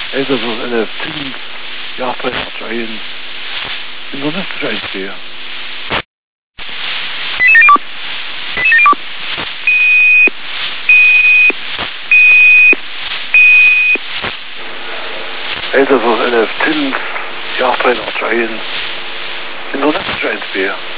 Either in a tin, Japan, Australian, in the next train here. Either in a tin, Japan, Australian, in the next train here.